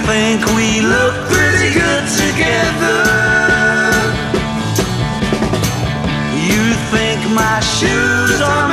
think we look pretty good together. You think my shoes are